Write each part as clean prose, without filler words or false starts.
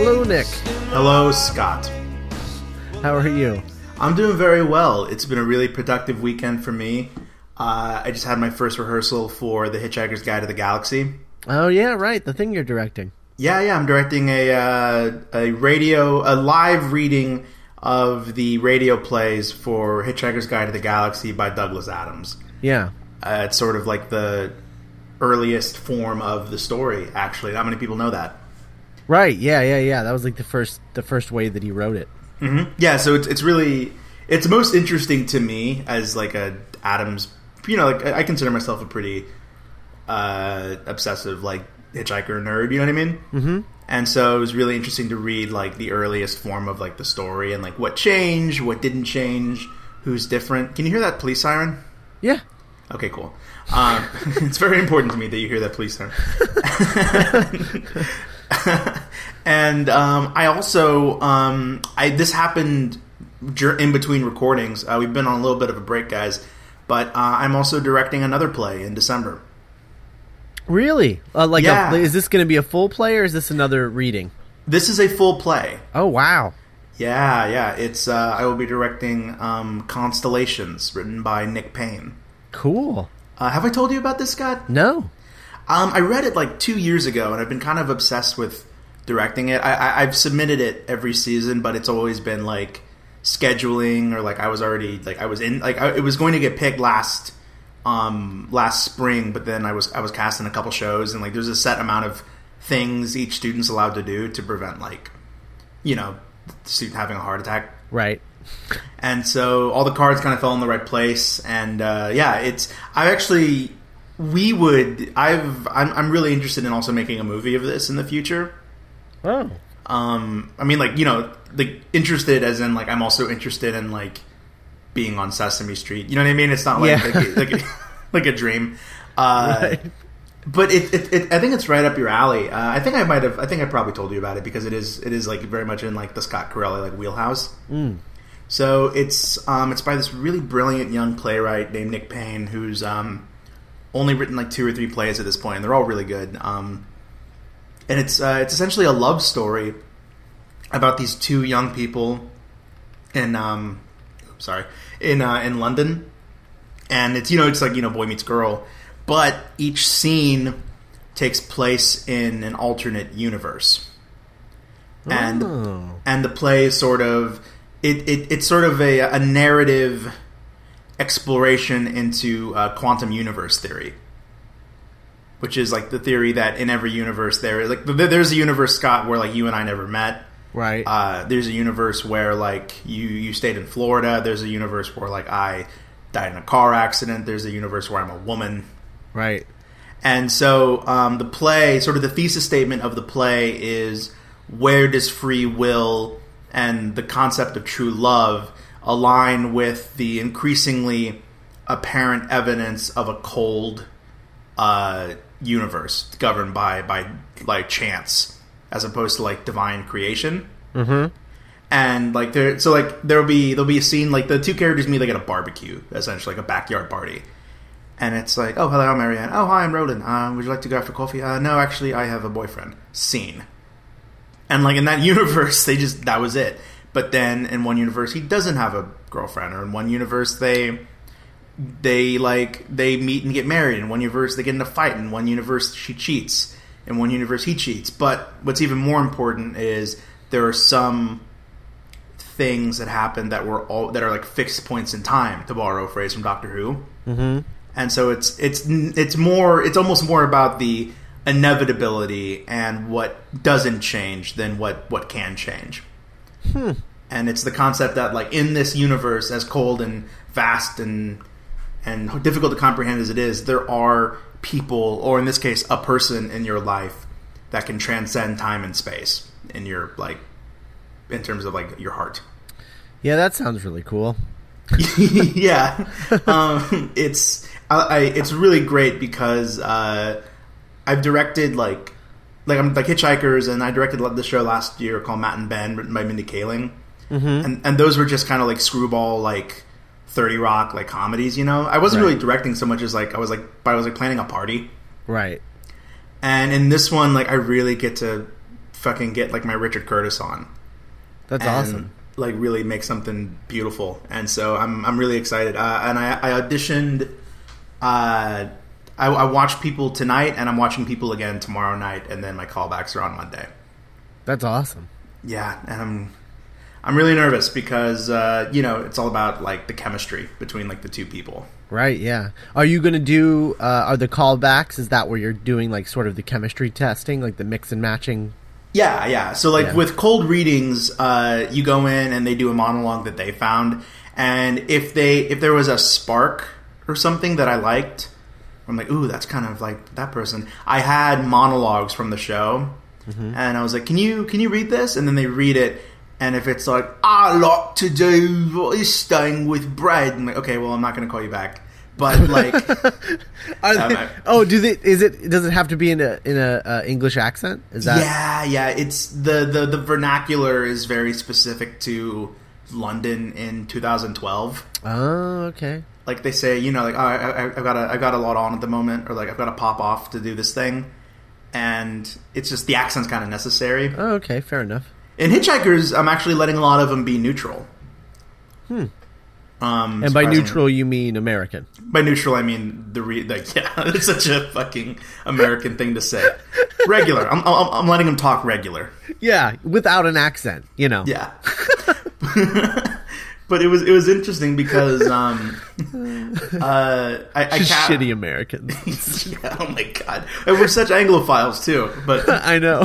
Hello, Nick. Hello, Scott. How are you? I'm doing very well. It's been a really productive weekend for me. I just had my first rehearsal for The Hitchhiker's Guide to the Galaxy. Oh, yeah, right. The thing you're directing. Yeah. I'm directing a live reading of the radio plays for Hitchhiker's Guide to the Galaxy by Douglas Adams. Yeah. It's sort of like the earliest form of the story, actually. Not many people know that. Right, yeah. That was like the first way that he wrote it. Mm-hmm. Yeah, so it's most interesting to me as like a Adams, like I consider myself a pretty obsessive like hitchhiker nerd, you know what I mean? Mm-hmm. And so it was really interesting to read like the earliest form of like the story and like what changed, what didn't change, who's different. Can you hear that police siren? Yeah. Okay, cool. It's very important to me that you hear that police siren. And I also this happened in between recordings. We've been on a little bit of a break, guys, but I'm also directing another play in December. Really? Yeah. Is this going to be a full play or is this another reading? This is a full play. Oh, wow. Yeah. It's I will be directing Constellations, written by Nick Payne. Cool. Have I told you about this, Scott? No. I read it like 2 years ago, and I've been kind of obsessed with directing it. I've submitted it every season, but it's always been like scheduling, or like I was it was going to get picked last spring, but then I was cast in a couple shows, and like there's a set amount of things each student's allowed to do to prevent like the student having a heart attack. Right. And so all the cards kind of fell in the right place, and I'm really interested in also making a movie of this in the future. Oh. I mean, like, like interested as in like I'm also interested in like being on Sesame Street. You know what I mean? It's not like like a dream. Right. But I think it's right up your alley. I think I probably told you about it because it is like very much in like the Scott Corelli like wheelhouse. Mm. So it's by this really brilliant young playwright named Nick Payne, who's only written like 2 or 3 plays at this point, and they're all really good. And it's essentially a love story about these 2 young people in London, and it's like boy meets girl, but each scene takes place in an alternate universe, and the play is sort of it's sort of a narrative exploration into quantum universe theory, which is like the theory that in every universe there's a universe, Scott, where like you and I never met. Right. There's a universe where like you stayed in Florida. There's a universe where like I died in a car accident. There's a universe where I'm a woman. Right. And so the play, sort of the thesis statement of the play is, where does free will and the concept of true love align with the increasingly apparent evidence of a cold universe governed by like chance as opposed to like divine creation. Mm-hmm. And like there'll be a scene like the 2 characters meet like at a barbecue, essentially like a backyard party, and it's like, oh, hello, I'm Marianne. Oh, hi, I'm Roland. Would you like to go out for coffee? No, actually, I have a boyfriend. Scene. And like in that universe, that was it. But then in one universe, he doesn't have a girlfriend, or in one universe they meet and get married. In one universe, they get in a fight. In one universe, she cheats. In one universe, he cheats. But what's even more important is there are some things that happen that are like fixed points in time, to borrow a phrase from Doctor Who. Mm-hmm. And so it's almost more about the inevitability and what doesn't change than what can change. And it's the concept that like in this universe, as cold and vast and difficult to comprehend as it is, there are people, or in this case a person in your life, that can transcend time and space in your like in terms of like your heart. Yeah, that sounds really cool. Yeah. It's really great because I've directed like I'm like Hitchhikers, and I directed the show last year called Matt and Ben, written by Mindy Kaling. Mm-hmm. And those were just kind of like screwball, like 30 Rock, like comedies, I wasn't really directing so much as like I was planning a party. Right. And in this one, like I really get to fucking get like my Richard Curtis on. That's awesome. Like really make something beautiful. And so I'm really excited. And I auditioned. I watched people tonight, and I'm watching people again tomorrow night, and then my callbacks are on Monday. That's awesome. Yeah, and I'm really nervous because it's all about like the chemistry between like the two people. Right, yeah. Are you going to do are the callbacks, is that where you're doing like sort of the chemistry testing, like the mix and matching? Yeah. So like with cold readings, you go in and they do a monologue that they found, and if there was a spark or something that I liked, I'm like, ooh, that's kind of like that person. I had monologues from the show, and I was like, can you read this? And then they read it. And if it's like, I like to do this thing with bread, I'm like, okay, well, I'm not going to call you back. But like, does it have to be in a English accent? Is that? Yeah. It's the vernacular is very specific to London in 2012. Oh, okay. Like they say, like, oh, I've got a lot on at the moment, or like I've got to pop off to do this thing, and it's just the accent's kind of necessary. Oh, okay, fair enough. In Hitchhikers, I'm actually letting a lot of them be neutral. And by neutral, you mean American? By neutral, I mean it's such a fucking American thing to say. Regular. I'm letting them talk regular. Yeah, without an accent, Yeah. But it was interesting because I shitty Americans. Yeah, oh my god, and we're such Anglophiles too. But I know.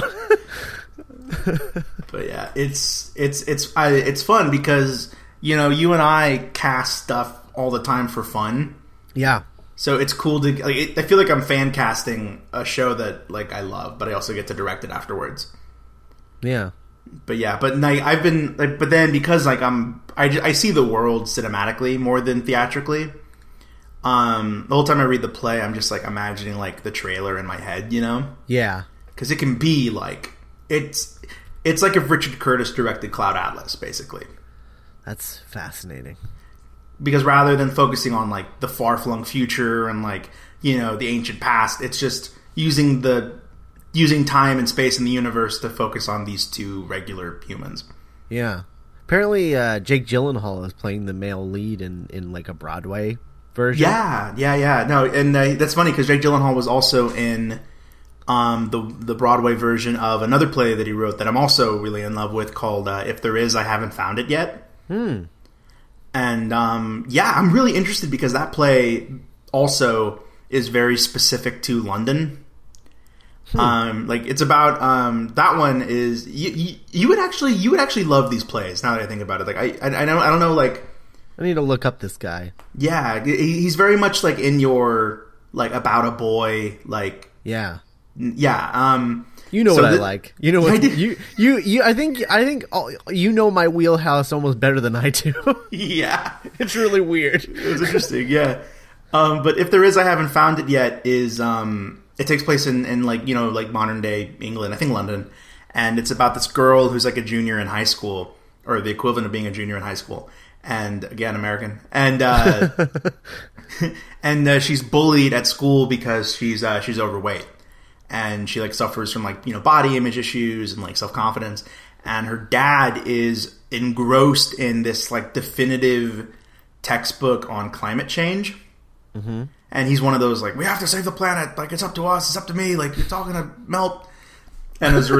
But yeah, it's fun because you and I cast stuff all the time for fun. Yeah. So it's cool to I feel like I'm fan casting a show that like I love, but I also get to direct it afterwards. Yeah. But yeah, but I've been but then because like I see the world cinematically more than theatrically. The whole time I read the play, I'm just like imagining like the trailer in my head, Yeah. Because it can be like it's like if Richard Curtis directed Cloud Atlas, basically. That's fascinating. Because rather than focusing on like the far-flung future and like the ancient past, it's just using time and space in the universe to focus on these two regular humans. Yeah. Apparently, Jake Gyllenhaal is playing the male lead in like a Broadway version. Yeah. No, and that's funny because Jake Gyllenhaal was also in the Broadway version of another play that he wrote that I'm also really in love with called If There Is, I Haven't Found It Yet. And I'm really interested because that play also is very specific to London. Like it's about that one is you would actually love these plays now that I think about it. Like I don't know, like I need to look up this guy. Yeah, he's very much like in your like About a Boy, like yeah. You know what I like. You know what you I think you know my wheelhouse almost better than I do. Yeah. It's really weird. It was interesting, yeah. But If There Is, I Haven't Found It Yet is it takes place in like like modern day England, I think London, and it's about this girl who's like a junior in high school, or the equivalent of being a junior in high school, and again American, and and she's bullied at school because she's overweight. And she like suffers from like body image issues and like self-confidence, and her dad is engrossed in this like definitive textbook on climate change. And he's one of those like, we have to save the planet, like it's up to us, it's up to me, like it's all gonna melt. And as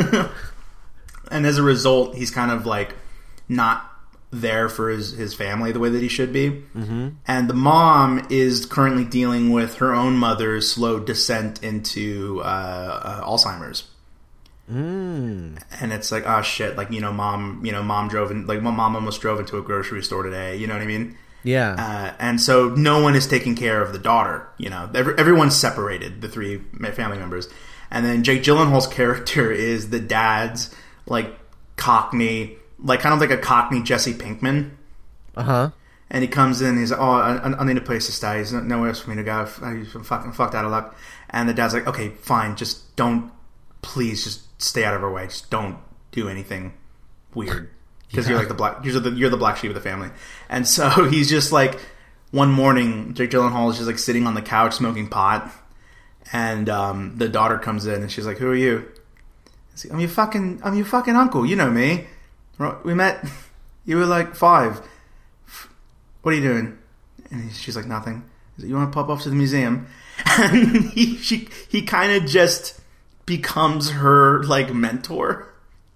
a result he's kind of like not there for his family the way that he should be. And the mom is currently dealing with her own mother's slow descent into Alzheimer's. And it's like, oh shit, like mom drove in, like my mom almost drove into a grocery store today, you know what I mean? Yeah. And so no one is taking care of the daughter, everyone's separated, the three family members. And then Jake Gyllenhaal's character is the dad's like Cockney, like kind of like a Cockney Jesse Pinkman. And he comes in and he's like, oh, I need a place to stay. There's nowhere else for me to go. I'm fucked out of luck. And the dad's like, okay, fine. Just please just stay out of her way. Just don't do anything weird. Because you're like you're the black sheep of the family. And so he's just like, one morning, Jake Gyllenhaal is just like sitting on the couch smoking pot. And the daughter comes in and she's like, who are you? I'm your fucking uncle. You know me. We met. You were like 5. What are you doing? And she's like, nothing. He's like, you want to pop off to the museum? And he kind of just becomes her like mentor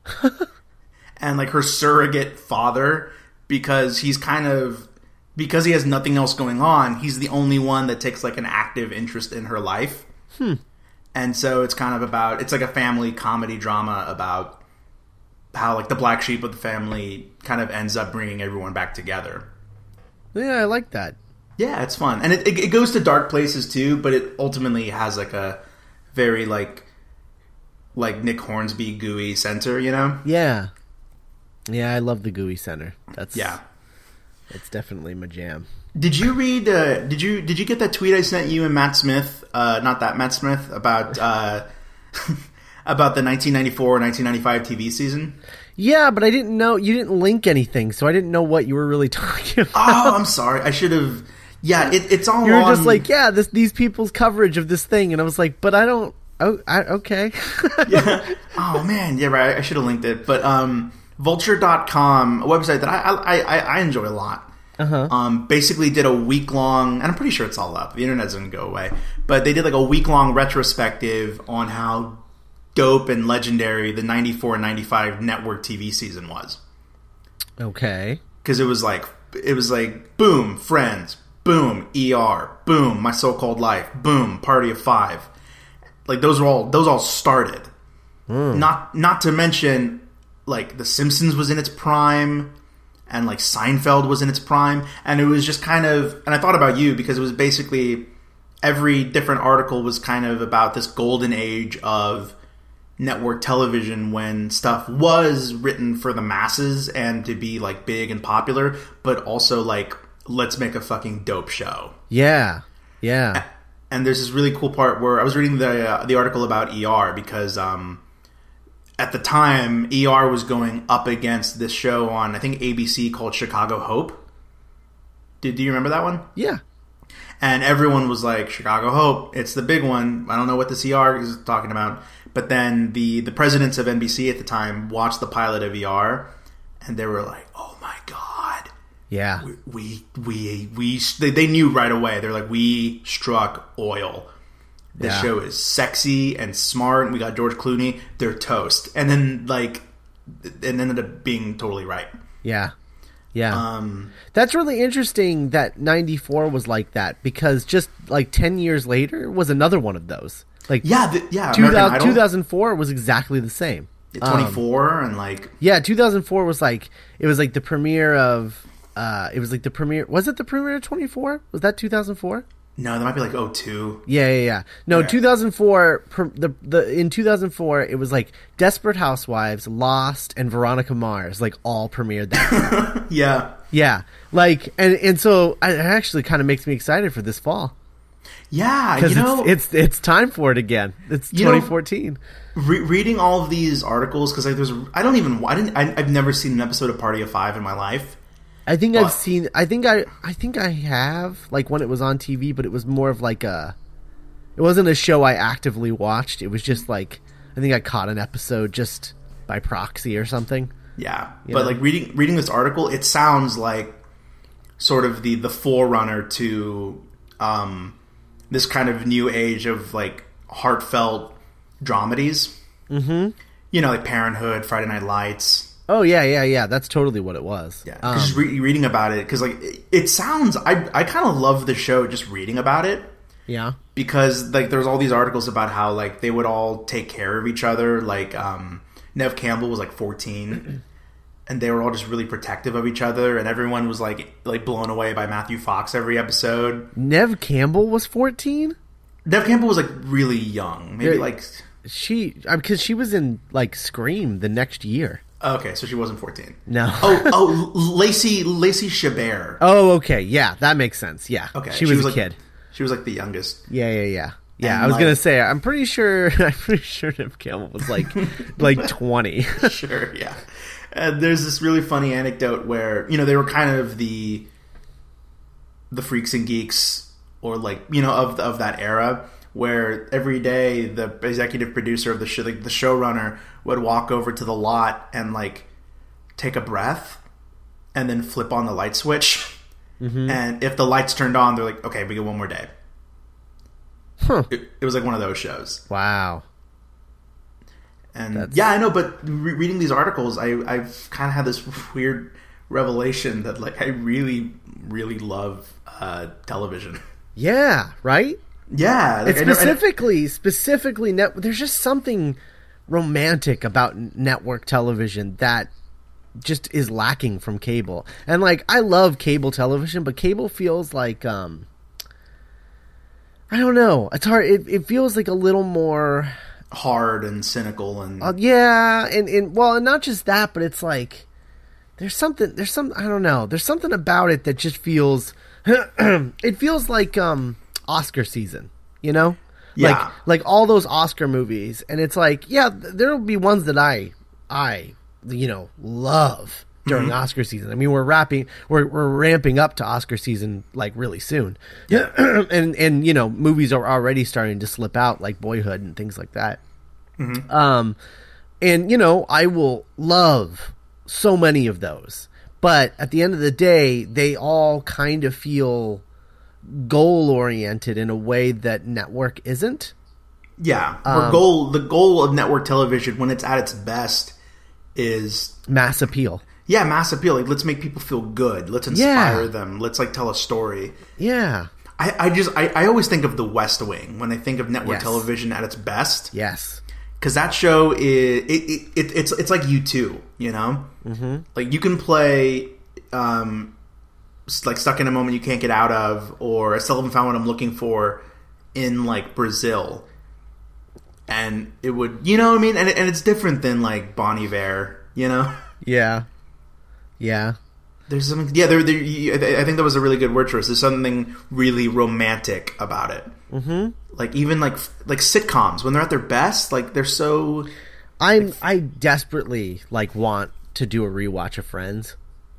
and like her surrogate father because he has nothing else going on. He's the only one that takes like an active interest in her life. And so it's kind of it's like a family comedy drama about how like the black sheep of the family kind of ends up bringing everyone back together. Yeah, I like that. Yeah, it's fun. And it goes to dark places too, but it ultimately has like a very like Nick Hornsby gooey center, you know? Yeah. Yeah, I love the gooey center. That's definitely my jam. Did you read did you get that tweet I sent you and Matt Smith, not that Matt Smith, about about the 1994-1995 TV season? Yeah, but I didn't know you didn't link anything, so I didn't know what you were really talking about. Oh, I'm sorry. I should have. Yeah, it's all. You were just like, yeah, these people's coverage of this thing, and I was like, but I don't. Oh, okay. Yeah. Oh man, yeah, right. I should have linked it, but Vulture.com, a website that I enjoy a lot. Basically did a week-long, and I'm pretty sure it's all up. The internet doesn't go away, but they did like a week-long retrospective on how dope and legendary the 94-95 network TV season was. Okay. Because it was like boom, Friends, boom, ER, boom, My So-Called Life, boom, Party of 5. Like those all started. Not to mention like The Simpsons was in its prime, and like Seinfeld was in its prime, and it was just kind of, and I thought about you because it was basically every different article was kind of about this golden age of network television when stuff was written for the masses and to be like big and popular, but also like, let's make a fucking dope show. Yeah. Yeah. And there's this really cool part where I was reading the article about ER because at the time ER was going up against this show on I think ABC called Chicago Hope. Do you remember that one? Yeah. And everyone was like, Chicago Hope, it's the big one. I don't know what this ER is talking about. But then the presidents of NBC at the time watched the pilot of ER, and they were like, "Oh my god, yeah, they knew right away. They're like, we struck oil. This show is sexy and smart. And we got George Clooney. They're toast." And then like, it ended up being totally right. Yeah. Yeah. That's really interesting that 94 was like that because just like 10 years later was another one of those. Like 2004 was exactly the same. 24 and like 2004 was like it was like the premiere of was it the premiere of 24? Was that 2004? No, that might be like 02. Yeah. No, yeah. 2004 in 2004 it was like Desperate Housewives, Lost, and Veronica Mars like all premiered that. Yeah. Yeah. Like and so it actually kind of makes me excited for this fall. Yeah, because it's time for it again. It's 2014. Reading all of these articles because like I've never seen an episode of Party of 5 in my life. I think I've seen. I think I have like when it was on TV, but it was more of like it wasn't a show I actively watched. It was just like I think I caught an episode just by proxy or something. Yeah, but like reading this article, it sounds like sort of the forerunner to this kind of new age of like heartfelt dramedies. Mm-hmm. You know, like Parenthood, Friday Night Lights. Oh yeah. That's totally what it was. Yeah, because reading about it, because like it sounds, I kind of love the show just reading about it. Yeah, because like there's all these articles about how like they would all take care of each other. Like Nev Campbell was like 14, and they were all just really protective of each other, and everyone was like blown away by Matthew Fox every episode. Nev Campbell was 14. Nev Campbell was like really young, maybe like because she was in like Scream the next year. Okay, so she wasn't 14. No. Lacey Chabert. Oh, okay. Yeah, that makes sense. Yeah. Okay. She was a kid. She was like the youngest. Yeah. I was gonna say I'm pretty sure Nev Campbell was like 20. Sure. Yeah. There's this really funny anecdote where they were kind of the freaks and geeks or like of that era, where every day the executive producer of the show, like the showrunner, would walk over to the lot and like take a breath and then flip on the light switch. Mm-hmm. And if the lights turned on, they're like, okay, we get one more day. Huh. It was like one of those shows. Wow. And yeah, I know, but reading these articles, I've kind of had this weird revelation that like I really, really love television. Yeah, right? Yeah. Like, it's specifically, there's just something romantic about network television that just is lacking from cable. And like, I love cable television, but cable feels like, I don't know. It's hard. It feels like a little more hard and cynical and yeah, and not just that, but it's like there's some I don't know. There's something about it that just feels it feels like Oscar season, you know? Yeah. Like all those Oscar movies, and it's like, yeah, there'll be ones that I love during Oscar season. I mean, we're ramping up to Oscar season like really soon. Yeah. and movies are already starting to slip out, like Boyhood and things like that. Mm-hmm. And I will love so many of those, but at the end of the day, they all kind of feel goal oriented in a way that network isn't. Yeah. The goal of network television when it's at its best is mass appeal. Yeah, mass appeal. Like, let's make people feel good. Let's inspire them. Let's like tell a story. Yeah. I always think of The West Wing when I think of network television at its best. Yes. Because that show it's like U2, you know? Mm-hmm. Like, you can play like Stuck in a Moment You Can't Get Out Of, or I Still Haven't Found What I'm Looking For in like Brazil, and it would, you know what I mean? And it's different than like Bon Iver, you know? Yeah. Yeah. There's something. Yeah, I think that was a really good word choice. There's something really romantic about it. Mm-hmm. Like, even like sitcoms when they're at their best, like they're so. I desperately like want to do a rewatch of Friends.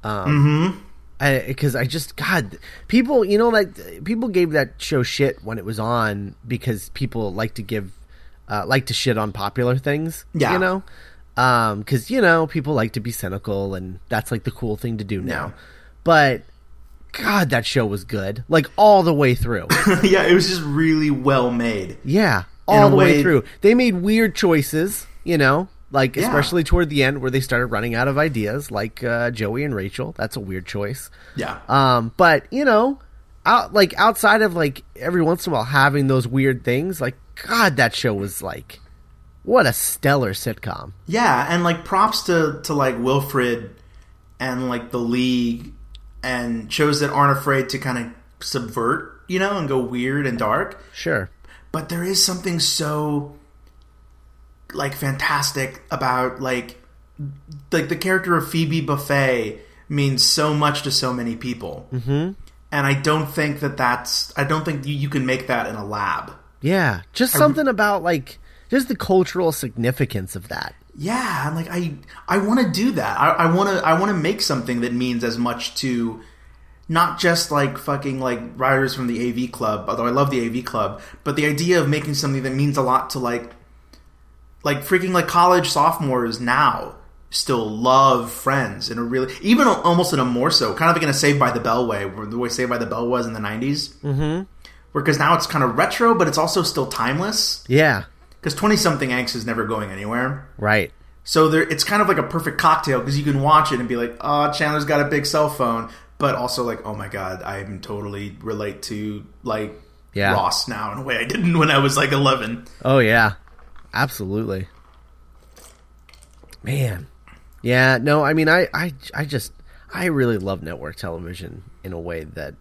Because people, people gave that show shit when it was on because people like to shit on popular things. Yeah. Because people like to be cynical, and that's like the cool thing to do now. Yeah. But God, that show was good, like all the way through. Yeah, it was just really well made. Yeah, all the way through. They made weird choices, like especially toward the end where they started running out of ideas, like Joey and Rachel. That's a weird choice. Yeah. But outside of like every once in a while having those weird things, like God, that show was like. What a stellar sitcom. Yeah, and like props to like Wilfred and like The League and shows that aren't afraid to kind of subvert, and go weird and dark. Sure. But there is something so like fantastic about like the character of Phoebe Buffay means so much to so many people. Mm-hmm. And I don't think you can make that in a lab. Yeah, just something about like just the cultural significance of that. Yeah, and like I want to do that. I want to make something that means as much to not just like fucking like writers from the AV Club, although I love the AV Club, but the idea of making something that means a lot to like freaking like college sophomores now still love Friends in a really, even almost in a more so kind of like in a Saved by the Bell way, where the way Saved by the Bell was in the 90s. Mm-hmm. Because now it's kind of retro, but it's also still timeless. Yeah. Because 20-something angst is never going anywhere. Right. So it's kind of like a perfect cocktail because you can watch it and be like, oh, Chandler's got a big cell phone. But also like, oh my God, I totally relate to like Ross now in a way I didn't when I was like 11. Oh, yeah. Absolutely. Man. Yeah, no, I mean, I really love network television in a way that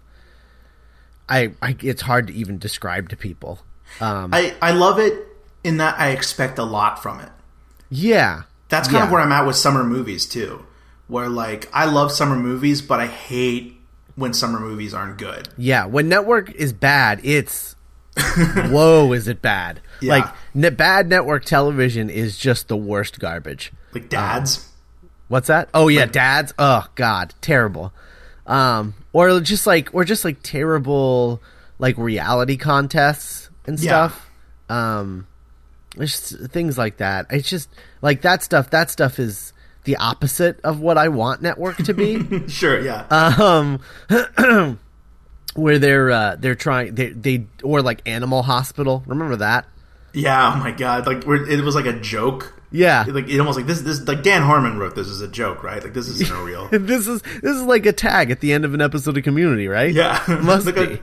it's hard to even describe to people. I love it in that I expect a lot from it. Yeah. That's kind of where I'm at with summer movies too. Where like I love summer movies, but I hate when summer movies aren't good. Yeah, when network is bad, it's whoa, is it bad? Yeah. Like bad network television is just the worst garbage. Like Dads. What's that? Oh yeah, Dads. Oh God, terrible. Or just like terrible like reality contests and Yeah. stuff. It's just things like that. It's just like that stuff. That stuff is the opposite of what I want network to be. Sure, yeah. Where they're trying they or like Animal Hospital. Remember that? Yeah, oh my god. Like it was like a joke. Yeah. Like it almost like this like Dan Harmon wrote this as a joke, right? Like this is no real. This is like a tag at the end of an episode of Community, right? Yeah. Must Like be.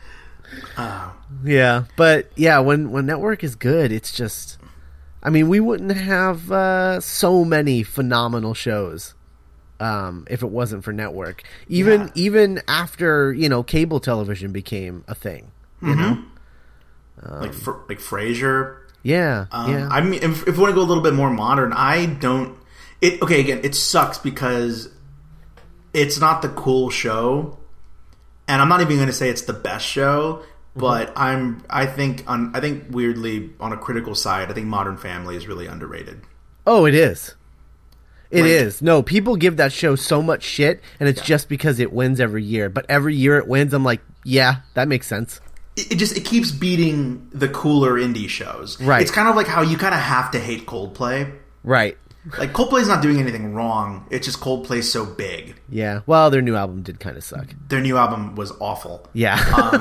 Yeah, but yeah, when network is good, it's just, I mean, we wouldn't have so many phenomenal shows if it wasn't for network. Even after cable television became a thing, you know, like Frasier. yeah, yeah. I mean, if we want to go a little bit more modern, again, it sucks because it's not the cool show, and I'm not even going to say it's the best show. But I think weirdly on a critical side, I think Modern Family is really underrated. Oh, it is. It Like- is. No, people give that show so much shit, and it's just because it wins every year. But every year it wins, I'm like, yeah, that makes sense. It keeps beating the cooler indie shows. Right. It's kind of like how you kind of have to hate Coldplay. Right. Like Coldplay's not doing anything wrong. It's just Coldplay's so big. Yeah. Well, their new album did kind of suck. Their new album was awful. Yeah.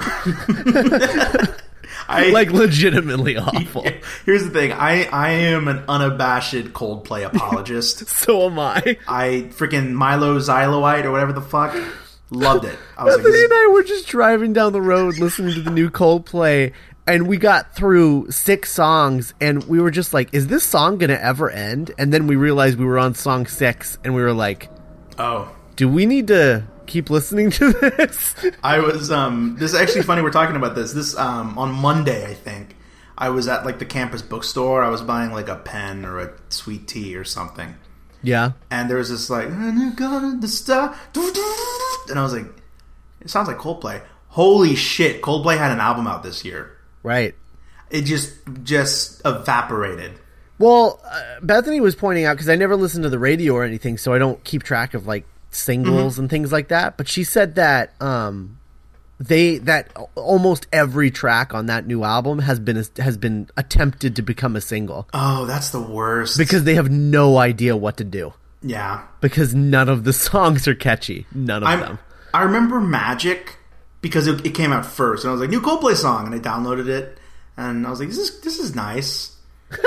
I like legitimately awful. Here's the thing. I am an unabashed Coldplay apologist. So am I. I freaking Milo Xyloite or whatever the fuck. Loved it. I was like, Bethany and I were just driving down the road listening to the new Coldplay, and we got through 6 songs, and we were just like, is this song going to ever end? And then we realized we were on song 6, and we were like, oh. do we need to keep listening to this? I was, this is actually funny we're talking about this. This, on Monday, I think, I was at, like, the campus bookstore. I was buying, like, a pen or a sweet tea or something. Yeah. And there was this, like, and you got the star. And I was like, it sounds like Coldplay. Holy shit, Coldplay had an album out this year. Right. It just evaporated. Well, Bethany was pointing out, because I never listen to the radio or anything, so I don't keep track of, like, singles and things like that. But she said that that almost every track on that new album has been attempted to become a single. Oh, that's the worst. Because they have no idea what to do. Yeah. Because none of the songs are catchy. None of them. I remember Magic because it came out first, and I was like, new Coldplay song, and I downloaded it, and I was like, this is nice.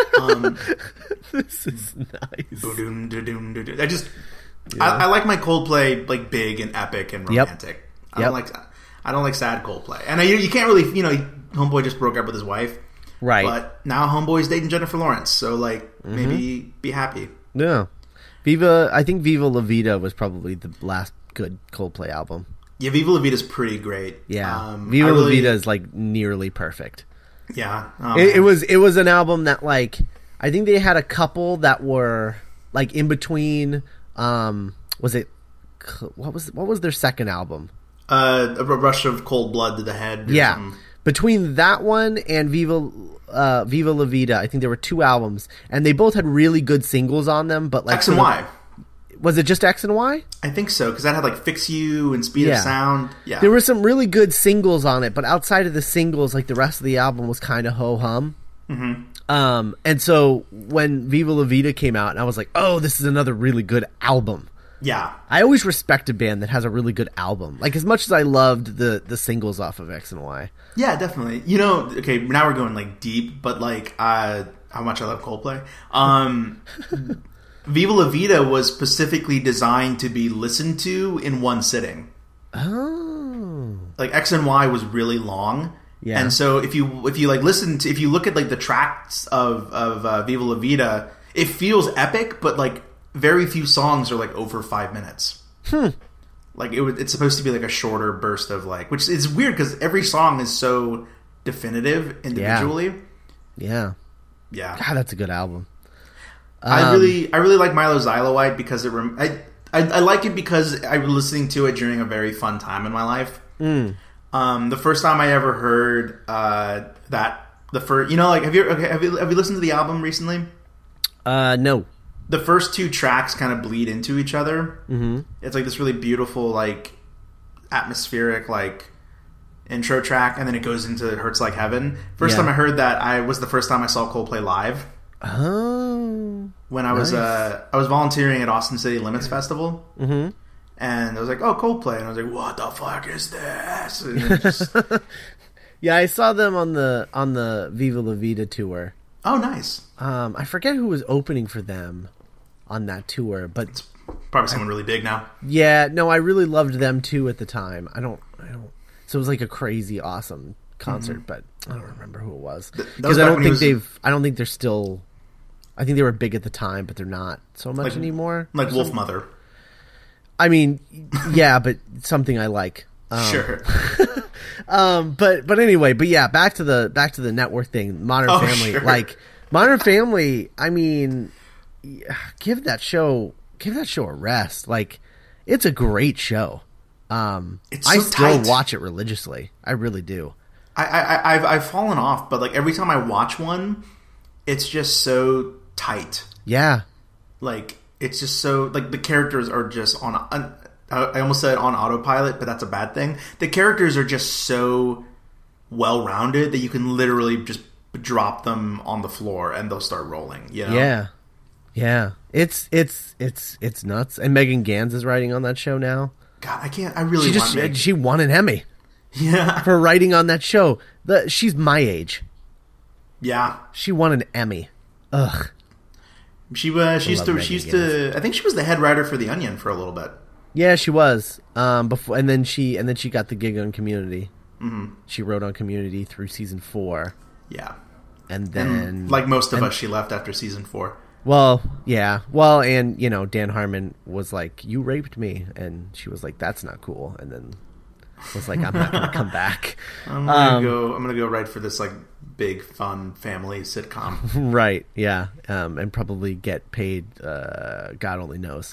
This is nice. I just I like my Coldplay like big and epic and romantic. I don't like sad Coldplay, and you can't really Homeboy just broke up with his wife, right? But now Homeboy's dating Jennifer Lawrence, so like maybe be happy. Yeah, I think Viva La Vida was probably the last good Coldplay album. Yeah, Viva La Vida is pretty great. Yeah, Viva La Vida is like nearly perfect. Yeah, it was an album that like I think they had a couple that were like in between. Was it what was their second album? A Rush of Cold Blood to the Head. Yeah, something. Between that one and Viva La Vida, I think there were 2 albums, and they both had really good singles on them. But like X and Y. Was it just X and Y? I think so, because that had like Fix You and Speed of Sound. Yeah, there were some really good singles on it, but outside of the singles, like the rest of the album was kind of ho hum. Mm-hmm. And so when Viva La Vida came out, and I was like, oh, this is another really good album. Yeah, I always respect a band that has a really good album. Like as much as I loved the singles off of X and Y. Yeah, definitely. Okay, now we're going like deep, but like how much I love Coldplay. Viva La Vida was specifically designed to be listened to in one sitting. Oh, like X and Y was really long. Yeah, and so if you like if you look at like the tracks of Viva La Vida, it feels epic, but like very few songs are like over 5 minutes. Like it's supposed to be like a shorter burst of like, which is weird because every song is so definitive individually. Yeah. God, that's a good album. I really like Milo Xyloite because I like it because I was listening to it during a very fun time in my life. The first time I ever heard have you listened to the album recently? No. The first 2 tracks kind of bleed into each other. Mm-hmm. It's like this really beautiful, like atmospheric, like intro track, and then it goes into "It Hurts Like Heaven." First time I heard that, I was the first time I saw Coldplay live. Oh, when I was volunteering at Austin City Limits Festival, and I was like, "Oh, Coldplay," and I was like, "What the fuck is this?" And it just... Yeah, I saw them on the Viva La Vida tour. Oh, nice. I forget who was opening for them on that tour, but it's probably someone really big now. Yeah, no, I really loved them too at the time. I don't. So it was like a crazy, awesome concert, but I don't remember who it was because I don't think they're still. I think they were big at the time, but they're not so much anymore. Like Wolfmother. I mean, yeah, but something I like. Sure. But anyway, yeah, back to the network thing. Modern Family, sure. Modern Family. I mean, give that show a rest. Like, it's a great show. It's I so still tight. watch it religiously. I really do. I've fallen off, but like every time I watch one, it's just so tight. Yeah. Like, it's just so like the characters are just on. I almost said on autopilot, but that's a bad thing. The characters are just so well-rounded that you can literally just drop them on the floor and they'll start rolling. You know? Yeah. It's nuts. And Megan Gans is writing on that show now. God, I can't. I really want Megan. She won an Emmy. Yeah, for writing on that show. She's my age. Yeah, she won an Emmy. Ugh. She used to. I think she was the head writer for The Onion for a little bit. Yeah, she was. Before, and then she got the gig on Community. Mm-hmm. She wrote on Community through season 4. Yeah, and then like most of us, she left after season 4. Well, yeah. Well, and Dan Harmon was like, "You raped me," and she was like, "That's not cool." And then was like, "I'm not going to come back." I'm gonna go write for this like big fun family sitcom. Right. Yeah. And probably get paid. God only knows.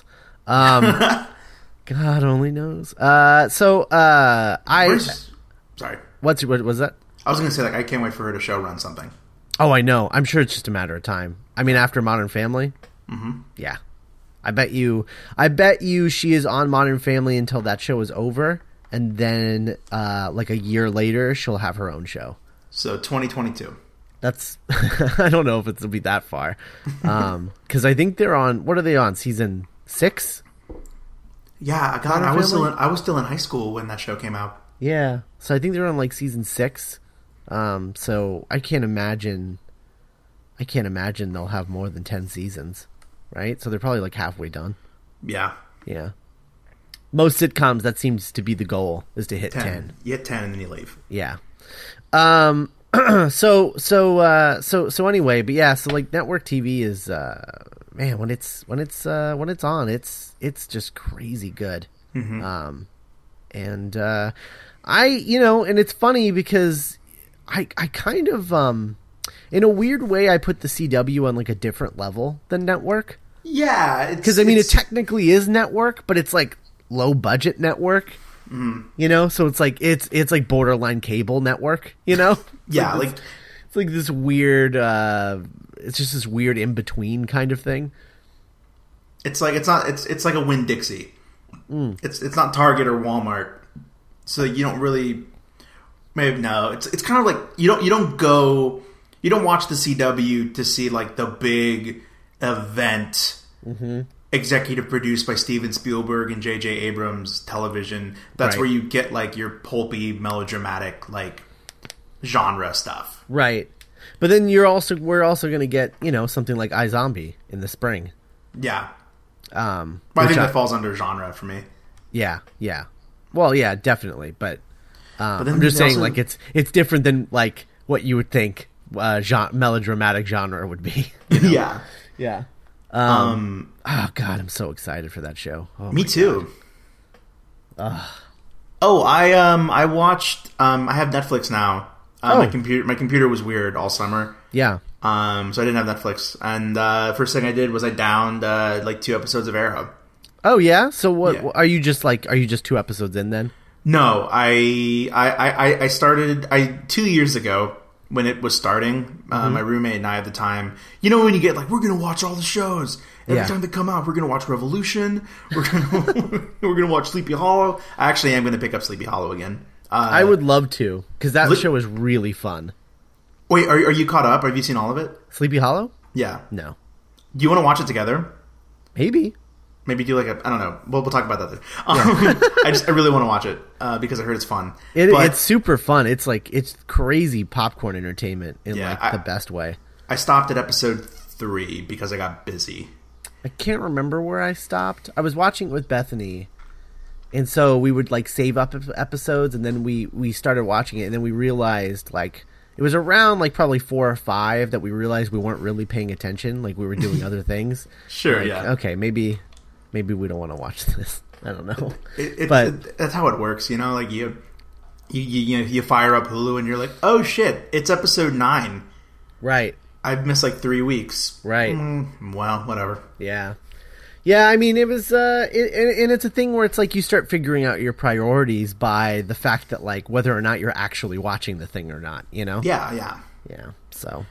God only knows. Sorry. What was that? I was going to say, like, I can't wait for her to show run something. Oh, I know. I'm sure it's just a matter of time. I mean, after Modern Family. Mm-hmm. Yeah. I bet you she is on Modern Family until that show is over, and then like a year later she'll have her own show. So 2022. That's I don't know if it'll be that far, because I think they're on. What are they on? Season 6? Yeah, God, I was still in high school when that show came out. Yeah, so I think they're on like season 6. So I can't imagine they'll have more than 10 seasons, right? So they're probably like halfway done. Yeah. Yeah. Most sitcoms, that seems to be the goal, is to hit 10. You hit 10 and then you leave. Yeah. So anyway, but yeah, so like network TV is man, when it's on, it's just crazy good. Mm-hmm. And and it's funny because I kind of in a weird way I put the CW on like a different level than network. Yeah, because I mean it technically is network, but it's like low budget network. Mm. So it's like it's like borderline cable network. It's yeah, it's like this weird. It's just this weird in between kind of thing. It's like it's like a Winn-Dixie. It's not Target or Walmart, so you don't really. Maybe no. It's kind of like you don't watch the CW to see like the big event. Mm-hmm. Executive produced by Steven Spielberg and J.J. Abrams television. That's right. Where you get like your pulpy, melodramatic, like genre stuff. Right. But then we're also going to get, something like iZombie in the spring. Yeah. I think that falls under genre for me. Yeah. Yeah. Well, yeah, definitely. But I'm just saying like it's different than like what you would think melodramatic genre would be. Yeah. Yeah. Oh God, I'm so excited for that show. Oh, me too. I watched. I have Netflix now. My computer was weird all summer. Yeah. So I didn't have Netflix, and first thing I did was I downed like 2 episodes of Arrow. Oh yeah. So what are you just 2 episodes in then? No, I started 2 years ago. When it was starting, my roommate and I at the time, when you get like, we're going to watch all the shows. Every time they come out, we're going to watch Revolution. We're going to watch Sleepy Hollow. I actually am going to pick up Sleepy Hollow again. I would love to, because that Li- show is really fun. Wait, are you caught up? Have you seen all of it? Sleepy Hollow? Yeah. No. Do you want to watch it together? Maybe. Maybe do like I don't know. We'll talk about that later. I really want to watch it because I heard it's fun. It's super fun. It's like it's crazy popcorn entertainment in the best way. I stopped at episode 3 because I got busy. I can't remember where I stopped. I was watching it with Bethany, and so we would like save up episodes, and then we started watching it, and then we realized like it was around like probably 4 or 5 that we realized we weren't really paying attention, like we were doing other things. Sure, like, yeah. Okay, maybe we don't want to watch this. I don't know. But that's how it works, you know. Like you fire up Hulu and you're like, oh shit, it's episode 9. Right. I've missed like 3 weeks. Right. Well, whatever. Yeah. Yeah, I mean, it was, and it's a thing where it's like you start figuring out your priorities by the fact that, like, whether or not you're actually watching the thing or not, you know? Yeah. Yeah, so.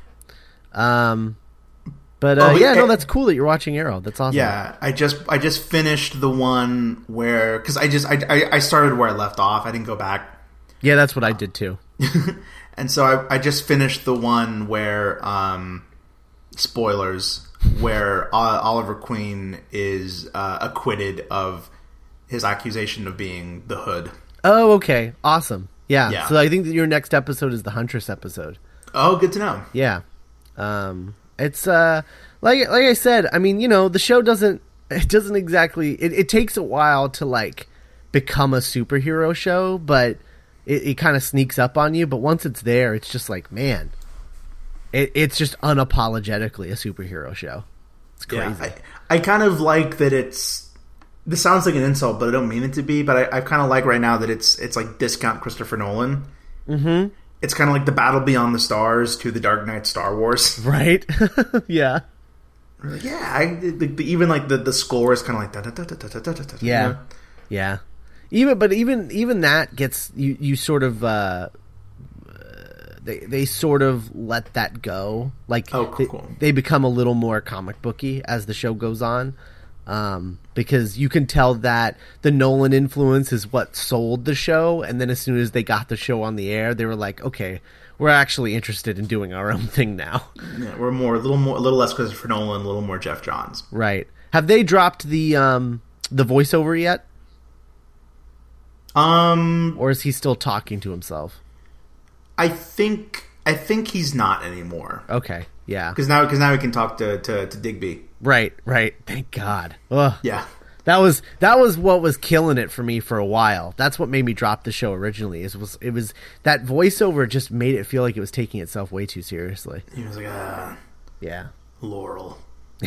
That's cool that you're watching Arrow. That's awesome. Yeah, I just finished the one where, because I started where I left off. I didn't go back. Yeah, that's what I did too. And so I just finished the one where, spoilers, where Oliver Queen is acquitted of his accusation of being the Hood. Oh, okay. Awesome. Yeah. So I think that your next episode is the Huntress episode. Oh, good to know. Yeah. It's like I said, I mean, you know, the show doesn't exactly it takes a while to like become a superhero show, but it kind of sneaks up on you, but once it's there, it's just like, man, it's just unapologetically a superhero show. It's crazy. Yeah, I kind of like that this sounds like an insult, but I don't mean it to be, but I kind of like right now that it's like discount Christopher Nolan. Mm-hmm. It's kind of like the Battle Beyond the Stars to the Dark Knight Star Wars. Right? Yeah. Yeah, even like the score is kind of like yeah, you know? Yeah. Even that gets you sort of they sort of let that go. Like cool. They become a little more comic booky as the show goes on, because you can tell that the Nolan influence is what sold the show, and then as soon as they got the show on the air, they were like, okay, we're actually interested in doing our own thing now. Yeah, we're a little less Christopher Nolan, a little more Jeff Johns. Right. Have they dropped the voiceover yet? Or is he still talking to himself? I think he's not anymore. Okay. Yeah. Because now he can talk to Digby. Right. Thank God. Ugh. Yeah. That was what was killing it for me for a while. That's what made me drop the show originally. It was that voiceover just made it feel like it was taking itself way too seriously. He was like, yeah, Laurel.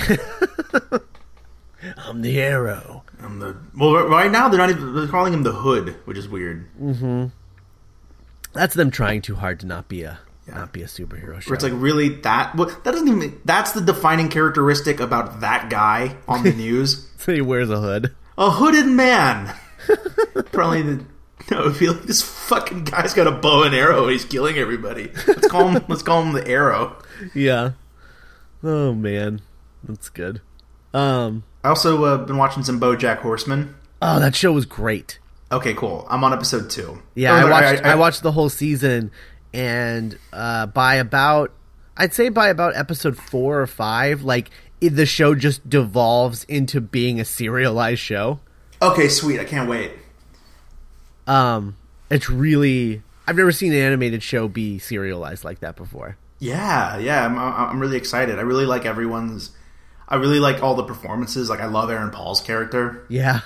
I'm the Arrow. Right now they're calling him the Hood, which is weird. Mm-hmm. That's them trying too hard to not be a superhero show. Where it's like, really, that doesn't even, that's the defining characteristic about that guy on the news. So he wears a hood. A hooded man. Probably it'd feel like this fucking guy's got a bow and arrow and he's killing everybody. Let's call him the Arrow. Yeah. Oh man, that's good. I also been watching some BoJack Horseman. Oh, that show was great. Okay, cool. I'm on episode 2. Yeah, I watched the whole season, and by about episode 4 or 5, like the show just devolves into being a serialized show. Okay, sweet. I can't wait. It's really, I've never seen an animated show be serialized like that before. Yeah. I'm really excited. I really like all the performances. Like, I love Aaron Paul's character. Yeah.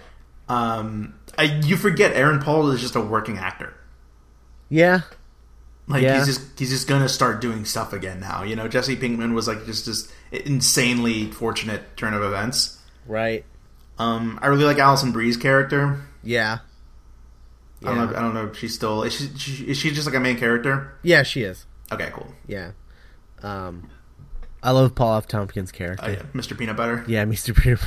You forget Aaron Paul is just a working actor. Yeah. Like, he's just gonna start doing stuff again now. You know, Jesse Pinkman was like just this insanely fortunate turn of events. Right. I really like Alison Brie's character. Yeah. I don't know if she's still is she just like a main character? Yeah, she is. Okay, cool. Yeah. I love Paul F. Tompkins' character. Oh, yeah. Mr. Peanut Butter. Yeah, Mr. Peanut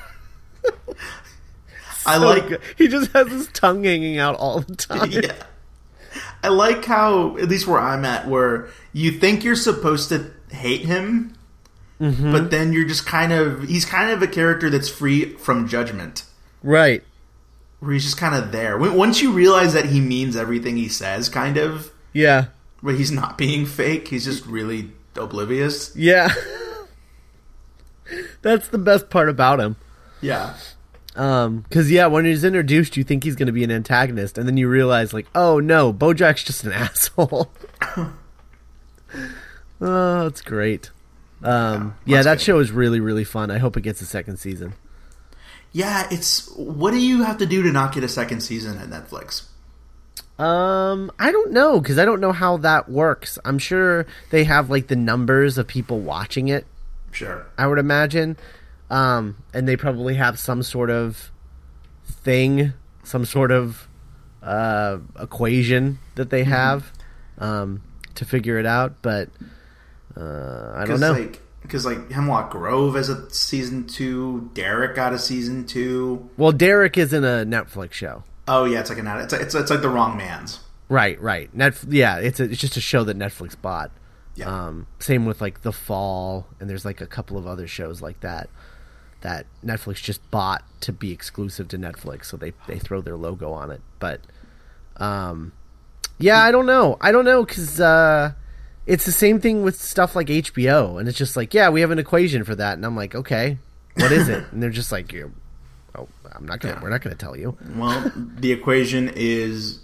Butter. Good. He just has his tongue hanging out all the time. Yeah. I like how, at least where I'm at, where you think you're supposed to hate him, but then you're just he's kind of a character that's free from judgment. Right. where he's just kind of there. Once you realize that he means everything he says, kind of, Yeah. but he's not being fake. He's just really oblivious. Yeah. That's the best part about him. Yeah. Because, when he's introduced, you think he's going to be an antagonist, and then you realize, like, oh, no, Bojack's just an asshole. Oh, that's great. That show is really, really fun. I hope it gets a second season. Yeah, what do you have to do to not get a second season at Netflix? I don't know, because I don't know how that works. I'm sure they have, like, the numbers of people watching it. Sure. I would imagine. And they probably have some sort of thing, some sort of equation that they have to figure it out. But I don't know. Because Hemlock Grove has a season 2. Derek got a season 2. Well, Derek isn't a Netflix show. Oh yeah, it's like The Wrong Man's. Right. It's just a show that Netflix bought. Yeah. Same with like The Fall, and there's like a couple of other shows like that Netflix just bought to be exclusive to Netflix, so they throw their logo on it. But I don't know because it's the same thing with stuff like HBO, and it's just like, we have an equation for that, and I'm like, okay, what is it? And they're just like, we're not gonna tell you. Well, the equation is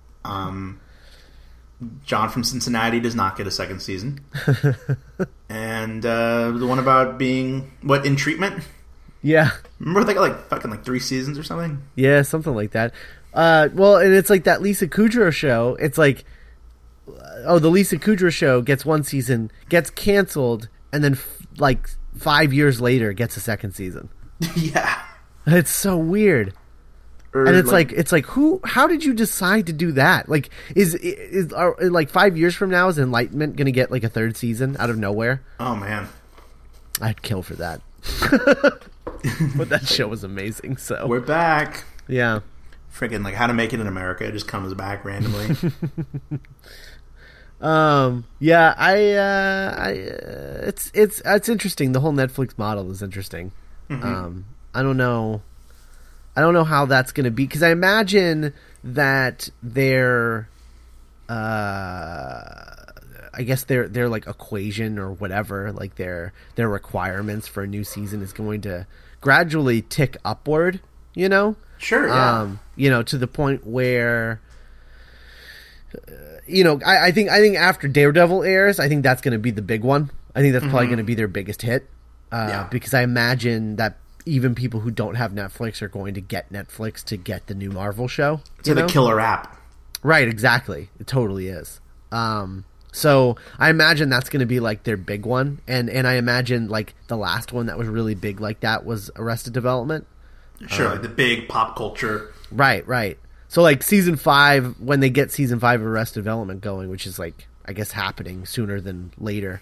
John from Cincinnati does not get a second season. And the one about being in treatment. Yeah. Remember they got fucking 3 seasons or something? Yeah, something like that. And it's like that Lisa Kudrow show. It's like, the Lisa Kudrow show gets 1 season, gets canceled, and then 5 years later gets a second season. Yeah. It's so weird. And it's how did you decide to do that? Like, is 5 years from now, is Enlightenment going to get like a 3rd season out of nowhere? Oh man, I'd kill for that. But that show was amazing. So we're back. Yeah, freaking How to Make It in America just comes back randomly. It's interesting. The whole Netflix model is interesting. Mm-hmm. I don't know how that's going to be, because I imagine that their like equation or whatever, like their requirements for a new season is going to gradually tick upward, Sure, yeah. To the point where I think after Daredevil airs, I think that's going to be the big one. I think that's probably going to be their biggest hit, because I imagine that even people who don't have Netflix are going to get Netflix to get the new Marvel show. It's the killer app. Right, exactly. It totally is. So I imagine that's going to be like their big one. And I imagine like the last one that was really big like that was Arrested Development. Sure, like the big pop culture. Right. So like season 5, when they get season 5 of Arrested Development going, which is like, I guess, happening sooner than later,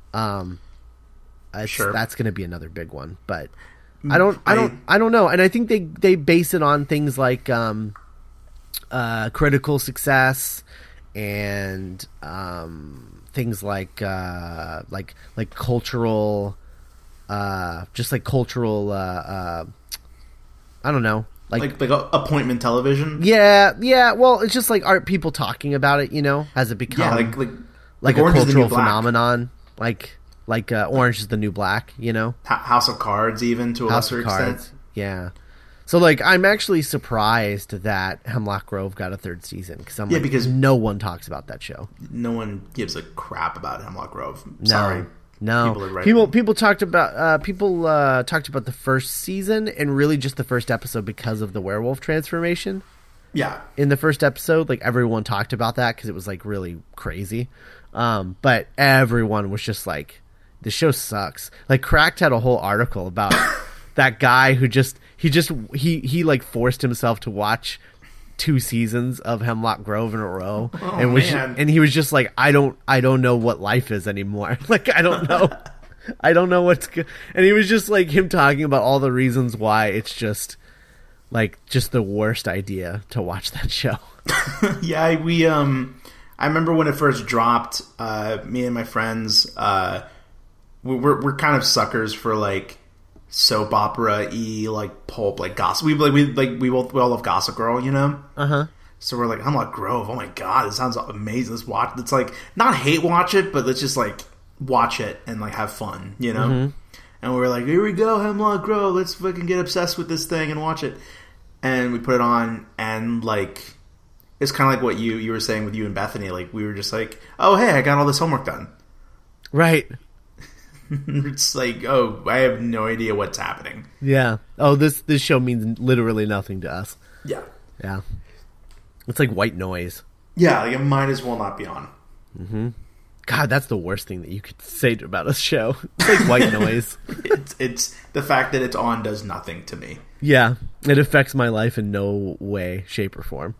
that's going to be another big one. But I don't know. And I think they base it on things like critical success and things like cultural, just like cultural. I don't know, like appointment television. Yeah. Well, it's just like, are people talking about it? Has it become like a cultural phenomenon? Like Orange is the New Black, House of Cards, even to a lesser extent. Yeah. So like, I'm actually surprised that Hemlock Grove got a 3rd season, because no one talks about that show. No one gives a crap about Hemlock Grove. No. Sorry. No, people talked about the first season and really just the first episode because of the werewolf transformation. Yeah, in the first episode, like everyone talked about that because it was like really crazy. But everyone was just like, "The show sucks." Like Cracked had a whole article about that guy who he like forced himself to watch 2 seasons of Hemlock Grove in a row, and he was just like, I don't know what life is anymore. Like I don't know what's good. And he was just like him talking about all the reasons why it's just the worst idea to watch that show. Yeah, I remember when it first dropped. Me and my friends, we're kind of suckers for like soap opera-y, like pulp, like gossip. We all love Gossip Girl, you know. So we're like Hemlock Grove. Oh my god, it sounds amazing. Let's watch. It's like not hate watch it, but let's just like watch it and like have fun, you know. And we were like, here we go, Hemlock Grove. Let's fucking get obsessed with this thing and watch it. And we put it on, and like it's kind of like what you were saying with you and Bethany. Like we were just like, oh hey, I got all this homework done. Right. It's like, oh, I have no idea what's happening. Yeah. Oh, this show means literally nothing to us. Yeah. Yeah. It's like white noise. Yeah, like it might as well not be on. God, that's the worst thing that you could say about a show. It's like white noise. It's the fact that it's on does nothing to me. Yeah. It affects my life in no way, shape, or form.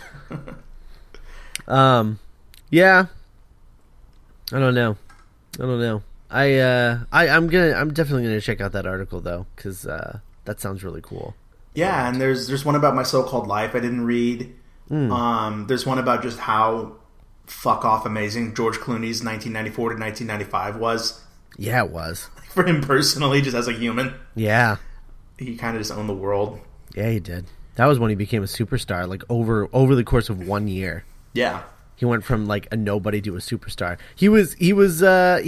Yeah. I don't know. I'm definitely gonna check out that article though, because that sounds really cool. Yeah, and there's one about My So-Called Life I didn't read. There's one about just how fuck off amazing George Clooney's 1994 to 1995 was. Yeah, it was for him personally, just as a human. Yeah, he kind of just owned the world. Yeah, he did. That was when he became a superstar. Like over the course of 1 year. Yeah. He went from like a nobody to a superstar. He was like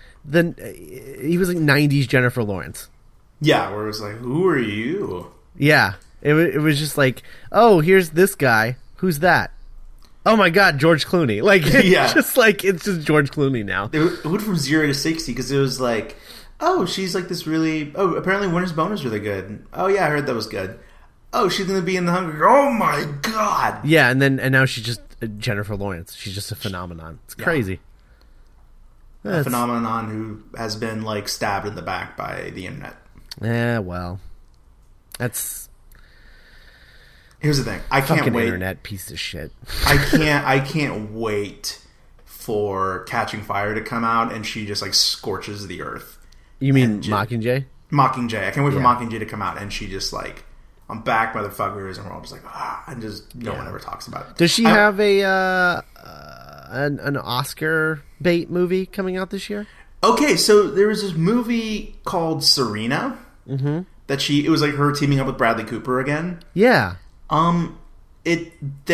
90s Jennifer Lawrence. Yeah, where it was like, who are you? Yeah, it was just like, oh, here's this guy. Who's that? Oh my God, George Clooney. Like, it's just George Clooney now. It went from 0 to 60 because it was like, oh, she's like this really. Oh, apparently Winter's Bone is really good. Oh yeah, I heard that was good. Oh, she's gonna be in The Hunger. Oh my God. Yeah, and now she's just Jennifer Lawrence. She's just a phenomenon. It's crazy. A phenomenon who has been like stabbed in the back by the internet. Yeah, well, that's. Here's the thing. I can't fucking wait. Internet piece of shit. I can't wait for Catching Fire to come out and she just like scorches the earth. You mean Mockingjay? Mockingjay. I can't wait for Mockingjay to come out and she just like, I'm back, motherfuckers, and we're all just like, and just no one ever talks about it. Does she have an Oscar bait movie coming out this year? Okay, so there was this movie called Serena that it was like her teaming up with Bradley Cooper again. Yeah. It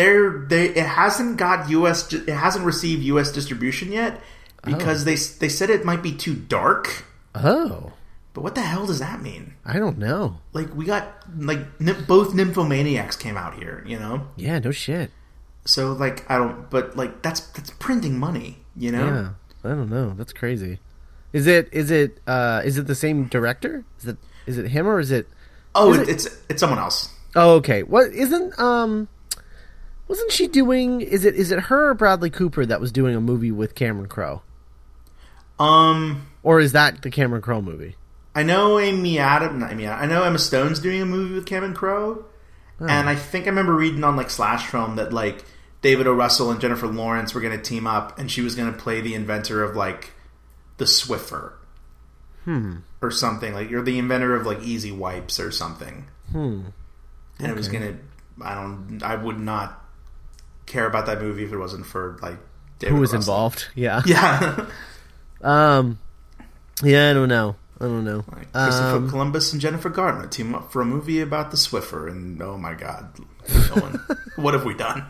hasn't received US distribution yet because they said it might be too dark. Oh. But what the hell does that mean? I don't know. Like, we got, like, both Nymphomaniacs came out here, you know? Yeah, no shit. So, like, but, like, that's printing money, you know? Yeah, I don't know. That's crazy. Is it the same director? Is it him or is it... Oh, it's someone else. Oh, okay. What, wasn't she doing... Is it her or Bradley Cooper that was doing a movie with Cameron Crowe? Or is that the Cameron Crowe movie? I know I know Emma Stone's doing a movie with Cameron Crowe, and I think I remember reading on like Slash Film that like David O. Russell and Jennifer Lawrence were going to team up, and she was going to play the inventor of like the Swiffer, or something like, you're the inventor of like Easy Wipes or something, and it was going to. I would not care about that movie if it wasn't for like David who was Russell. Involved. Yeah, yeah, yeah. I don't know. Like Christopher Columbus and Jennifer Garner team up for a movie about the Swiffer, and oh my God, what have we done?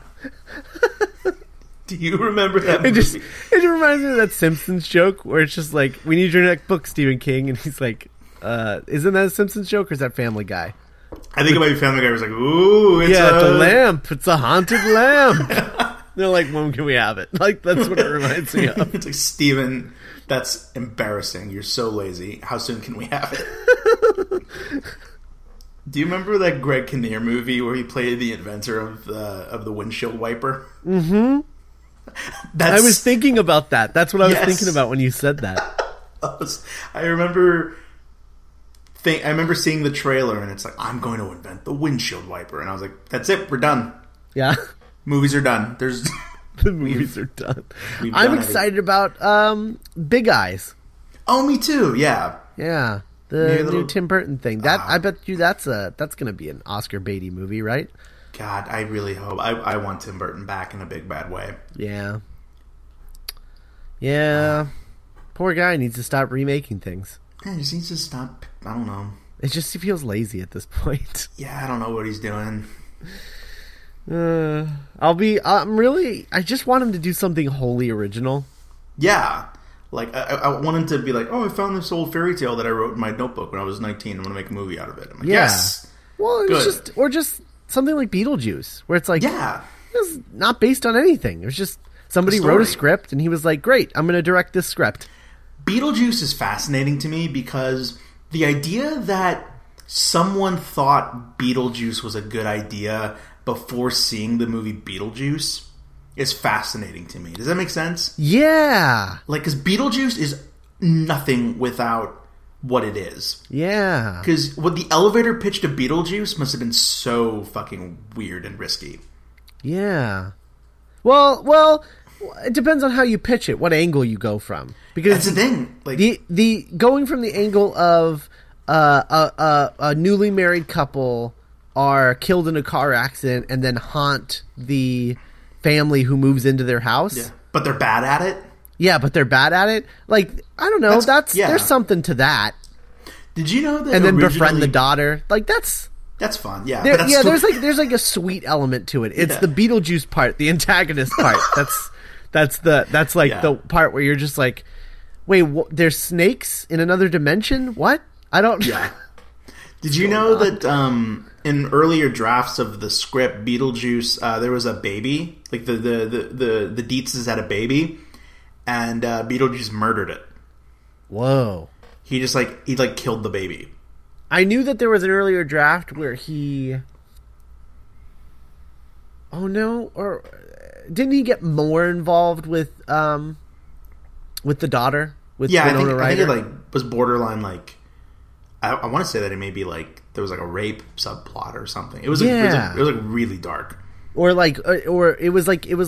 Do you remember that movie? It reminds me of that Simpsons joke where it's just like, we need your next book, Stephen King, and he's like, isn't that a Simpsons joke or is that Family Guy? I think it might be Family Guy. Was like, ooh, it's a lamp. It's a haunted lamp. They're like, when can we have it? Like, that's what it reminds me of. It's like, Steven, that's embarrassing. You're so lazy. How soon can we have it? Do you remember that Greg Kinnear movie where he played the inventor of the windshield wiper? Mm-hmm. I was thinking about that. That's what I was thinking about when you said that. I remember seeing the trailer, and it's like, I'm going to invent the windshield wiper. And I was like, that's it. We're done. Yeah. Movies are done. The movies are done. I'm excited about Big Eyes. Oh, me too. Yeah. Yeah. The new Tim Burton thing. That I bet you that's going to be an Oscar baity movie, right? God, I really hope. I want Tim Burton back in a big bad way. Yeah. Yeah. Poor guy needs to stop remaking things. Yeah, he just needs to stop. I don't know. It just feels lazy at this point. Yeah, I don't know what he's doing. I just want him to do something wholly original. Yeah. Like, I want him to be like, oh, I found this old fairy tale that I wrote in my notebook when I was 19. I'm going to make a movie out of it. I'm like, yes. Well, it's just something like Beetlejuice, where it's like, yeah, it's not based on anything. It was just somebody wrote a script, and he was like, great, I'm going to direct this script. Beetlejuice is fascinating to me because the idea that someone thought Beetlejuice was a good idea before seeing the movie Beetlejuice is fascinating to me. Does that make sense? Yeah. Like, because Beetlejuice is nothing without what it is. Yeah. Because what the elevator pitch to Beetlejuice must have been so fucking weird and risky. Yeah. Well, it depends on how you pitch it, what angle you go from. Because that's the thing. Like, the going from the angle of a newly married couple are killed in a car accident and then haunt the family who moves into their house. Yeah. But they're bad at it? Yeah, but they're bad at it. Like, I don't know. There's something to that. Did you know that? And then befriend the daughter. Like, that's fun. Yeah. There's like a sweet element to it. It's the Beetlejuice part, the antagonist part. That's the part where you're just like, wait, there's snakes in another dimension? What? I don't. Yeah. Did you know that in earlier drafts of the script, Beetlejuice, there was a baby, like the Dietzes had a baby, and Beetlejuice murdered it. Whoa! He killed the baby. I knew that there was an earlier draft where he. Oh no! Or didn't he get more involved with the daughter? With Winona Ryder? I think it was borderline like. I want to say that it may be like there was like a rape subplot or something. It was really dark. Or it was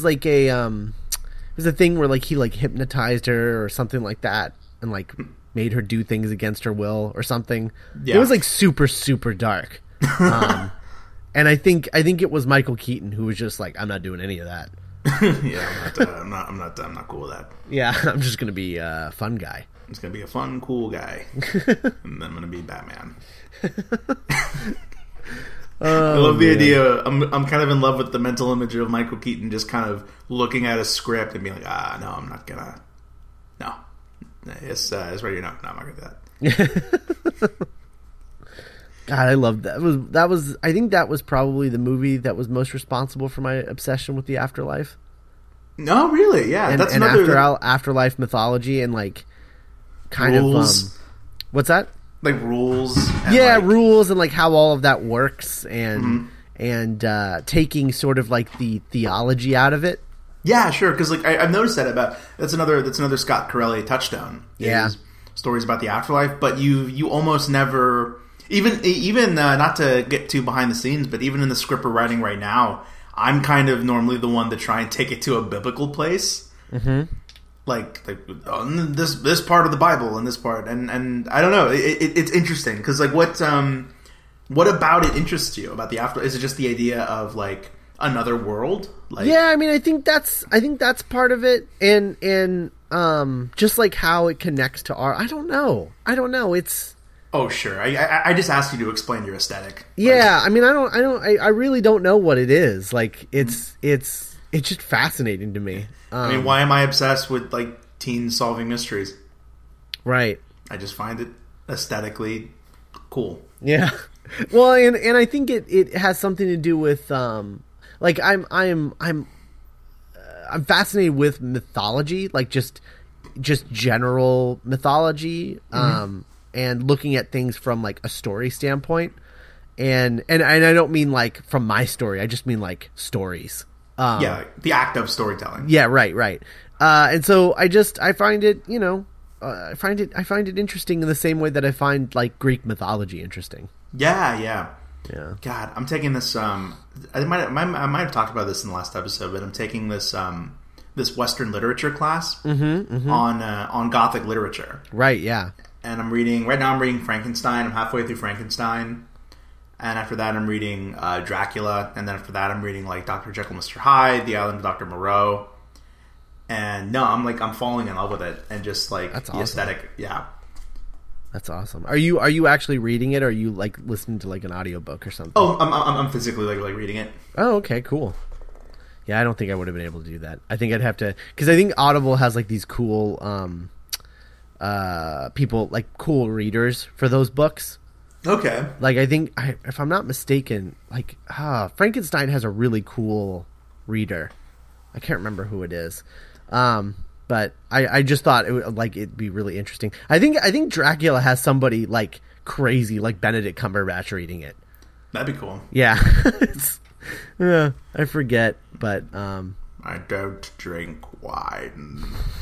a thing where like he like hypnotized her or something like that and like made her do things against her will or something. Yeah. It was like super super dark. And I think it was Michael Keaton who was just like, I'm not doing any of that. Yeah, I'm not cool with that. Yeah, I'm just gonna be a fun guy. I'm just gonna be a fun, cool guy, and then I'm gonna be Batman. I love the idea. I'm kind of in love with the mental image of Michael Keaton just kind of looking at a script and being like, no, I'm not gonna. No, it's ready. No, I'm not gonna do that. God, I love that. That was. I think that was probably the movie that was most responsible for my obsession with the afterlife. No, really, yeah. And, that's and another afterlife mythology and like kind rules. Of what's that? Like rules. And rules and like how all of that works and taking sort of like the theology out of it. Yeah, sure. Because like I've noticed that that's another Scott Corelli touchstone. Yeah, stories about the afterlife, but you almost never. Even not to get too behind the scenes, but even in the script we're writing right now, I'm kind of normally the one to try and take it to a biblical place, like this part of the Bible and this part, and I don't know, it's interesting because like what about it interests you about the after? Is it just the idea of like another world? Like, yeah, I mean, I think that's part of it, and just like how it connects to our. I don't know. It's. Oh sure, I just asked you to explain your aesthetic. Yeah, I mean, I really don't know what it is. Like, it's just fascinating to me. I mean, why am I obsessed with like teens solving mysteries? Right. I just find it aesthetically cool. Yeah. Well, and I think it has something to do with like I'm fascinated with mythology, like just general mythology. And looking at things from like a story standpoint, and I don't mean like from my story. I just mean like stories. The act of storytelling. Yeah, right. And so I find it, I find it interesting in the same way that I find like Greek mythology interesting. Yeah. God, I'm taking this. I might have talked about this in the last episode, but I'm taking this this Western literature class on Gothic literature. Right. Yeah. And I'm reading Frankenstein. I'm halfway through Frankenstein, and after that I'm reading Dracula, and then after that I'm reading like Dr. Jekyll, Mr. Hyde, The Island of Dr. Moreau. And no, I'm falling in love with it, and just like that's the awesome. aesthetic, yeah. That's awesome. Are you actually reading it, or are you like listening to like an audiobook or something? Oh, I'm physically like reading it. Oh, okay, cool. Yeah, I don't think I would have been able to do that. I think I'd have to, because I think Audible has like these cool people, like cool readers for those books. Okay. Like I think, if I'm not mistaken, like Frankenstein has a really cool reader. I can't remember who it is. But I just thought it'd be really interesting. I think Dracula has somebody like crazy, like Benedict Cumberbatch reading it. That'd be cool. Yeah. I forget, but I don't drink wine.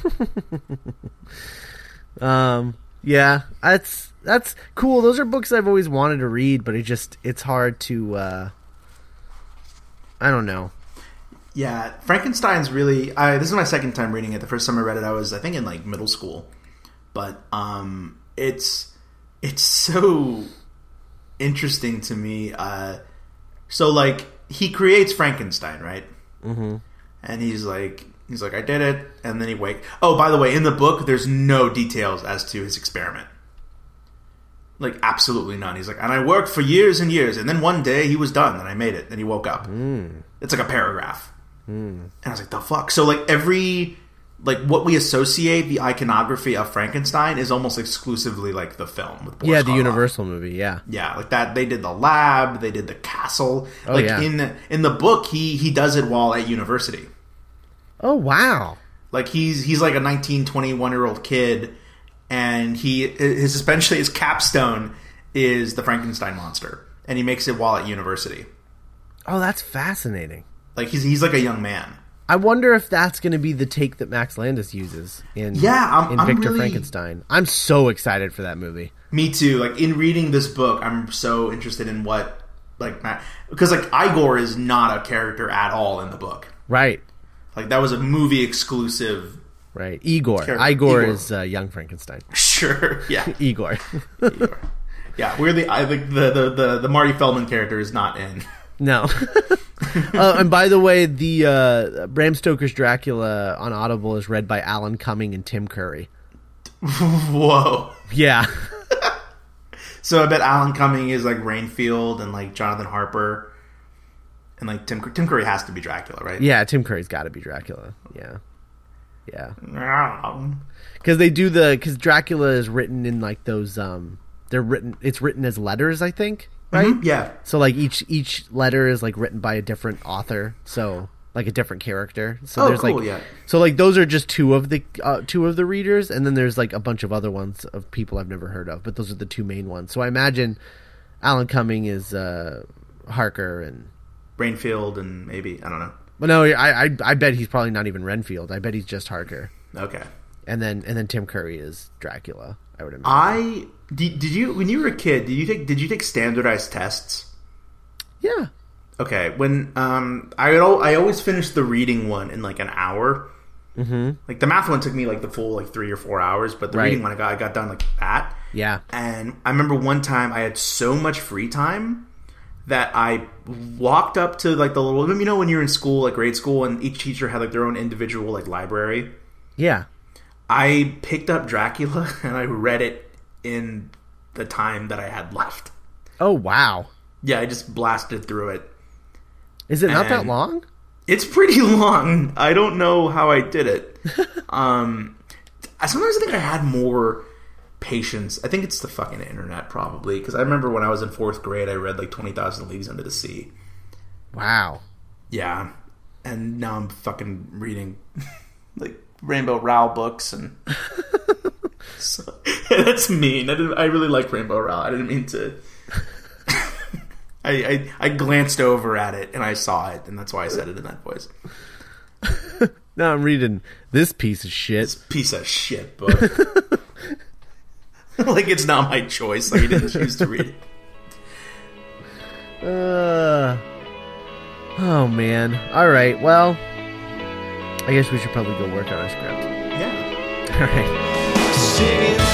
Yeah, that's cool. Those are books I've always wanted to read, but it's hard to I don't know. Yeah, Frankenstein's really. This is my second time reading it. The first time I read it, I was, I think, in like middle school. But it's so interesting to me. So like he creates Frankenstein, right? Mm-hmm. And he's like, I did it, and then he Oh, by the way, in the book, there's no details as to his experiment. Like absolutely none. He's like, and I worked for years and years, and then one day he was done, and I made it, and he woke up. It's like a paragraph. And I was like, the fuck? So like what we associate the iconography of Frankenstein is almost exclusively like the film with Boris the Karloff. Universal movie, yeah. Yeah, like that. They did the lab, they did the castle. Oh, like yeah. in the book, he does it while at university. Oh wow. Like he's like a 19, 21-year-old kid, and his capstone is the Frankenstein monster, and he makes it while at university. Oh, that's fascinating. Like he's like a young man. I wonder if that's going to be the take that Max Landis uses in I'm Victor really, Frankenstein. I'm so excited for that movie. Me too. Like in reading this book, I'm so interested in what because like Igor is not a character at all in the book. Right. Like that was a movie exclusive. Right. Igor is young Frankenstein. Sure. Yeah. Igor. Yeah. Weirdly, I think the Marty Feldman character is not in. No. And by the way, the Bram Stoker's Dracula on Audible is read by Alan Cumming and Tim Curry. Whoa. Yeah. So I bet Alan Cumming is like Rainfield and like Jonathan Harper, and like Tim Curry has to be Dracula, right? Yeah, Tim Curry's got to be Dracula. Yeah. Because Dracula is written in like those it's written as letters, I think. Right? Mm-hmm, yeah. So like each letter is like written by a different author, so like a different character. So there's cool, like yeah. So like those are just two of the readers, and then there's like a bunch of other ones of people I've never heard of, but those are the two main ones. So I imagine Alan Cumming is Harker and Rainfield, and maybe I don't know. But no, I bet he's probably not even Renfield. I bet he's just Harker. Okay. And then Tim Curry is Dracula, I would imagine. Did you, when you were a kid, did you take standardized tests? Yeah. Okay. When I always finished the reading one in like an hour. Mm-hmm. Like the math one took me like the full like 3 or 4 hours, but the reading one I got done like that. Yeah. And I remember one time I had so much free time that I walked up to like the little, you know, when you're in school, like grade school, and each teacher had like their own individual like library. Yeah. I picked up Dracula and I read it in the time that I had left. Oh, wow. Yeah, I just blasted through it. Is it not that long? It's pretty long. I don't know how I did it. Sometimes I think I had more patience. I think it's the fucking internet, probably. Because I remember when I was in 4th grade, I read like 20,000 Leagues Under the Sea. Wow. Yeah. And now I'm fucking reading like Rainbow Rowell books and... So, that's mean. I really like Rainbow Rowell. I didn't mean to... I glanced over at it and I saw it, and that's why I said it in that voice. Now I'm reading this piece of shit. This piece of shit book. Like it's not my choice. Like I didn't choose to read it. Oh man. All right. Well, I guess we should probably go work on our script. Yeah. All right. Singing